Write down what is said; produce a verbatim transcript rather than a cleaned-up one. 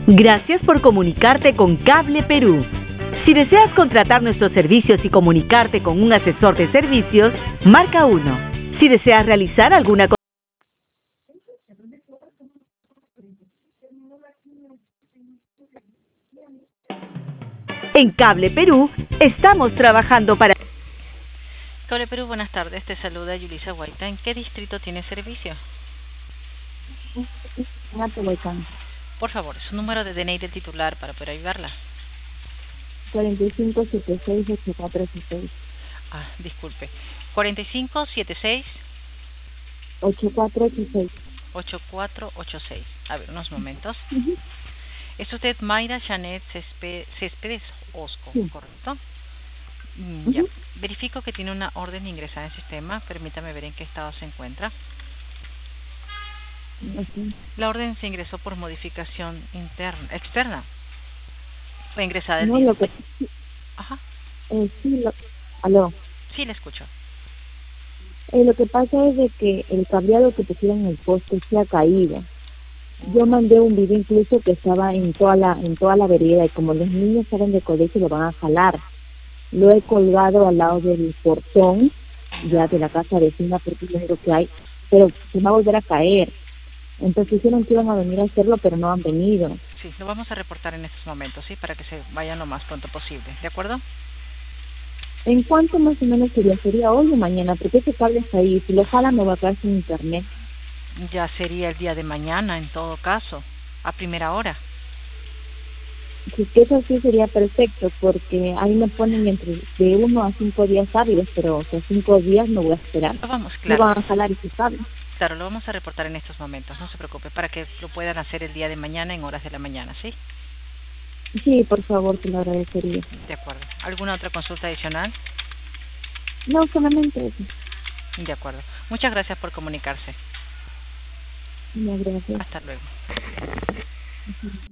Gracias por comunicarte con Cable Perú. Si deseas contratar nuestros servicios y comunicarte con un asesor de servicios, marca uno. Si deseas realizar alguna cosa... En Cable Perú, estamos trabajando para... Cable Perú, buenas tardes. Te saluda Yulisa Guaita. ¿En qué distrito tiene servicio? Por favor, su número de D N I del titular para poder ayudarla. cuarenta y cinco setenta y seis ochenta y cuatro ochenta y seis. Ah, disculpe. cuarenta y cinco setenta y seis ochenta y cuatro ochenta y seis. ochenta y cuatro ochenta y seis. A ver, unos momentos. Uh-huh. ¿Es usted Mayra Janet Céspe- Céspedes Osco, Sí. correcto? Mm, Uh-huh. Ya. Verifico que tiene una orden ingresada en el sistema. Permítame ver en qué estado se encuentra. Okay. La orden se ingresó por modificación interna, externa. Fue ingresada el No, día. lo que... Ajá. Eh, sí, lo... Aló. Sí, le escucho. Eh, lo que pasa es de que el cableado que pusieron en el poste se ha caído. Yo mandé un video incluso que estaba en toda la en toda la vereda y como los niños salen de colegio lo van a jalar. Lo he colgado al lado del portón ya de la casa vecina porque es lo único que hay, pero se va a volver a caer. Entonces dijeron que iban a venir a hacerlo, pero no han venido. Sí, lo vamos a reportar en estos momentos, ¿sí? Para que se vayan lo más pronto posible, ¿de acuerdo? ¿En cuánto más o menos sería? ¿Sería hoy o mañana? Porque ese cable está ahí. Si lo jalan me va a quedar sin internet. Ya sería el día de mañana, en todo caso, a primera hora. Si es que eso sí sería perfecto, porque ahí me ponen entre de uno a cinco días hábiles, pero o sea, cinco días no voy a esperar. Lo vamos, No claro. van a jalar ese cable. Claro, lo vamos a reportar en estos momentos, no se preocupe, para que lo puedan hacer el día de mañana en horas de la mañana, ¿sí? Sí, por favor, te lo agradecería. De acuerdo. ¿Alguna otra consulta adicional? No, solamente eso. De acuerdo. Muchas gracias por comunicarse. No, gracias. Hasta luego. Ujú.